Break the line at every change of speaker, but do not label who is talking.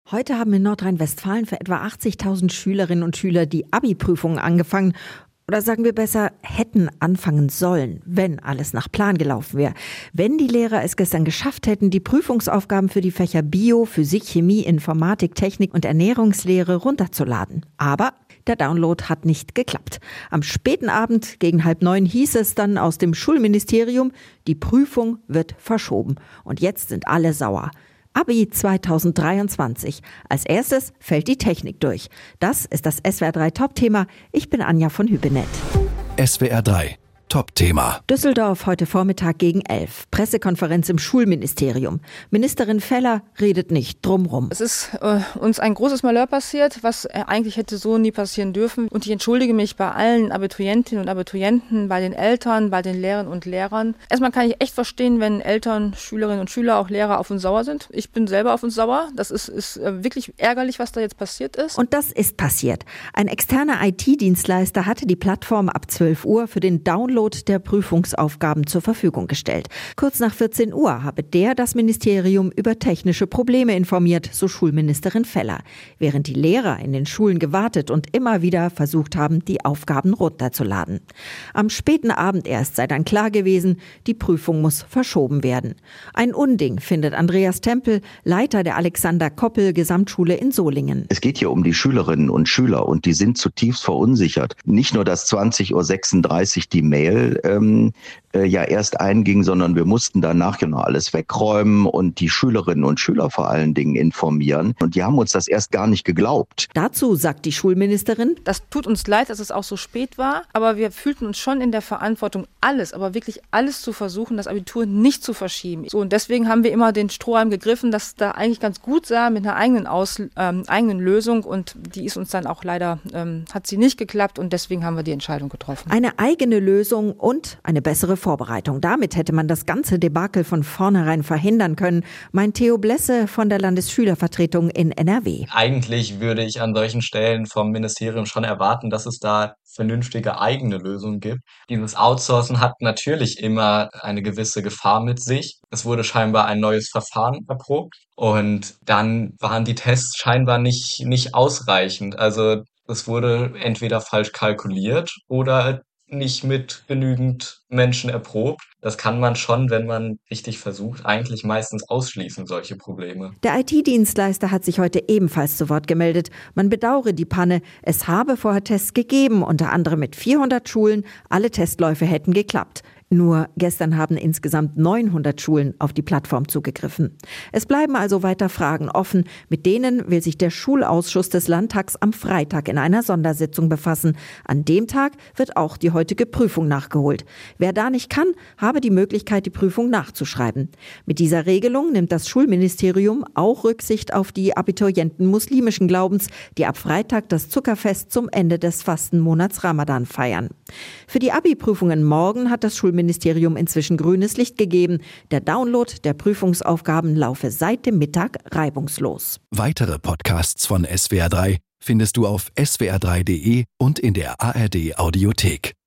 Heute haben in Nordrhein-Westfalen für etwa 80.000 Schülerinnen und Schüler die Abi-Prüfungen angefangen. Oder sagen wir besser, hätten anfangen sollen, wenn alles nach Plan gelaufen wäre. Wenn die Lehrer es gestern geschafft hätten, die Prüfungsaufgaben für die Fächer Bio, Physik, Chemie, Informatik, Technik und Ernährungslehre runterzuladen. Aber der Download hat nicht geklappt. Am späten Abend gegen 8:30 hieß es dann aus dem Schulministerium, die Prüfung wird verschoben. Und jetzt sind alle sauer. Abi 2023. Als erstes fällt die Technik durch. Das ist das SWR 3 Top-Thema. Ich bin Anja von Hübinett.
SWR 3 Top-Thema.
Düsseldorf heute Vormittag gegen 11. Pressekonferenz im Schulministerium. Ministerin Feller redet nicht drumrum.
Es ist uns ein großes Malheur passiert, was eigentlich hätte so nie passieren dürfen. Und ich entschuldige mich bei allen Abiturientinnen und Abiturienten, bei den Eltern, bei den Lehrerinnen und Lehrern. Erstmal kann ich echt verstehen, wenn Eltern, Schülerinnen und Schüler, auch Lehrer auf uns sauer sind. Ich bin selber auf uns sauer. Das ist wirklich ärgerlich, was da jetzt passiert ist.
Und das ist passiert. Ein externer IT-Dienstleister hatte die Plattform ab 12 Uhr für den Download der Prüfungsaufgaben zur Verfügung gestellt. Kurz nach 14 Uhr habe das Ministerium über technische Probleme informiert, so Schulministerin Feller, während die Lehrer in den Schulen gewartet und immer wieder versucht haben, die Aufgaben runterzuladen. Am späten Abend erst sei dann klar gewesen, die Prüfung muss verschoben werden. Ein Unding, findet Andreas Tempel, Leiter der Alexander-Koppel-Gesamtschule in Solingen.
Es geht hier um die Schülerinnen und Schüler und die sind zutiefst verunsichert. Nicht nur, dass 20:36 Uhr die Mail erst einging, sondern wir mussten danach noch alles wegräumen und die Schülerinnen und Schüler vor allen Dingen informieren. Und die haben uns das erst gar nicht geglaubt.
Dazu sagt die Schulministerin:
Das tut uns leid, dass es auch so spät war, aber wir fühlten uns schon in der Verantwortung, aber wirklich alles zu versuchen, das Abitur nicht zu verschieben. So, und deswegen haben wir immer den Strohhalm gegriffen, das da eigentlich ganz gut sah mit einer eigenen Lösung, und die ist uns dann auch leider, hat sie nicht geklappt, und deswegen haben wir die Entscheidung getroffen.
Eine eigene Lösung und eine bessere Vorbereitung. Damit hätte man das ganze Debakel von vornherein verhindern können, meint Theo Blesse von der Landesschülervertretung in NRW.
Eigentlich würde ich an solchen Stellen vom Ministerium schon erwarten, dass es da vernünftige eigene Lösungen gibt. Dieses Outsourcen hat natürlich immer eine gewisse Gefahr mit sich. Es wurde scheinbar ein neues Verfahren erprobt und dann waren die Tests scheinbar nicht ausreichend. Also es wurde entweder falsch kalkuliert oder nicht mit genügend Menschen erprobt. Das kann man schon, wenn man richtig versucht, eigentlich meistens ausschließen, solche Probleme.
Der IT-Dienstleister hat sich heute ebenfalls zu Wort gemeldet. Man bedauere die Panne. Es habe vorher Tests gegeben, unter anderem mit 400 Schulen. Alle Testläufe hätten geklappt. Nur gestern haben insgesamt 900 Schulen auf die Plattform zugegriffen. Es bleiben also weiter Fragen offen. Mit denen will sich der Schulausschuss des Landtags am Freitag in einer Sondersitzung befassen. An dem Tag wird auch die heutige Prüfung nachgeholt. Wer da nicht kann, habe die Möglichkeit, die Prüfung nachzuschreiben. Mit dieser Regelung nimmt das Schulministerium auch Rücksicht auf die Abiturienten muslimischen Glaubens, die ab Freitag das Zuckerfest zum Ende des Fastenmonats Ramadan feiern. Für die Abi-Prüfungen morgen hat das Schulministerium inzwischen grünes Licht gegeben. Der Download der Prüfungsaufgaben laufe seit dem Mittag reibungslos.
Weitere Podcasts von SWR 3 findest du auf swr3.de und in der ARD Audiothek.